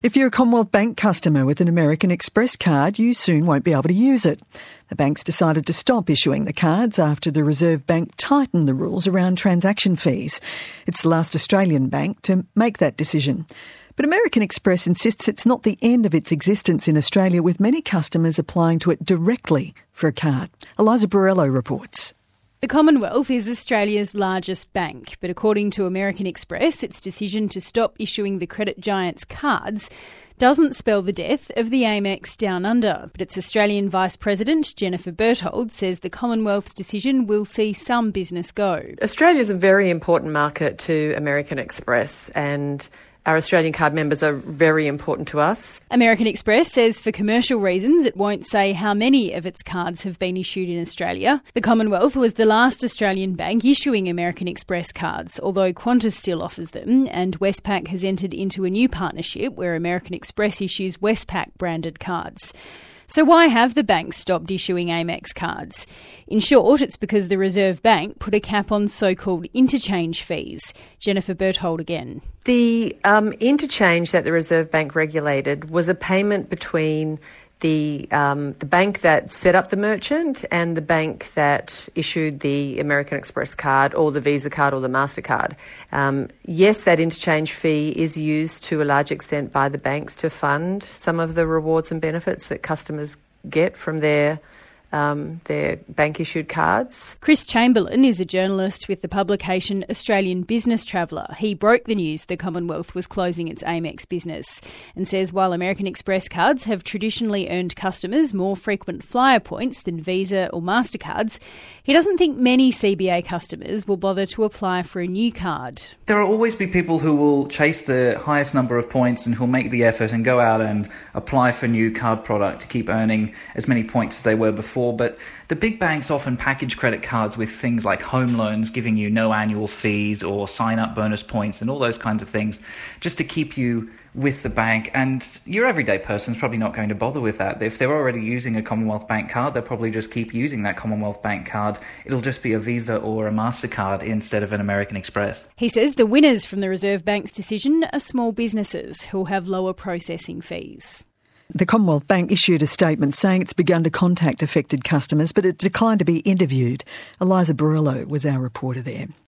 If you're a Commonwealth Bank customer with an American Express card, you soon won't be able to use it. The bank's decided to stop issuing the cards after the Reserve Bank tightened the rules around transaction fees. It's the last Australian bank to make that decision. But American Express insists it's not the end of its existence in Australia, with many customers applying to it directly for a card. Eliza Borrello reports. The Commonwealth is Australia's largest bank, but according to American Express, its decision to stop issuing the credit giant's cards doesn't spell the death of the Amex Down Under. But its Australian Vice President, Jennifer Berthold, says the Commonwealth's decision will see some business go. Australia is a very important market to American Express, and our Australian card members are very important to us. American Express says for commercial reasons it won't say how many of its cards have been issued in Australia. The Commonwealth was the last Australian bank issuing American Express cards, although Qantas still offers them, and Westpac has entered into a new partnership where American Express issues Westpac branded cards. So why have the banks stopped issuing Amex cards? In short, it's because the Reserve Bank put a cap on so-called interchange fees. Jennifer Berthold again. The interchange that the Reserve Bank regulated was a payment between the bank that set up the merchant and the bank that issued the American Express card or the Visa card or the MasterCard. Yes, that interchange fee is used to a large extent by the banks to fund some of the rewards and benefits that customers get from their bank-issued cards. Chris Chamberlain is a journalist with the publication Australian Business Traveller. He broke the news the Commonwealth was closing its Amex business and says while American Express cards have traditionally earned customers more frequent flyer points than Visa or MasterCards, he doesn't think many CBA customers will bother to apply for a new card. There will always be people who will chase the highest number of points and who'll make the effort and go out and apply for a new card product to keep earning as many points as they were before. But the big banks often package credit cards with things like home loans, giving you no annual fees or sign-up bonus points and all those kinds of things, just to keep you with the bank. And your everyday person's probably not going to bother with that. If they're already using a Commonwealth Bank card, they'll probably just keep using that Commonwealth Bank card. It'll just be a Visa or a MasterCard instead of an American Express. He says the winners from the Reserve Bank's decision are small businesses who'll have lower processing fees. The Commonwealth Bank issued a statement saying it's begun to contact affected customers, but it declined to be interviewed. Eliza Borrello was our reporter there.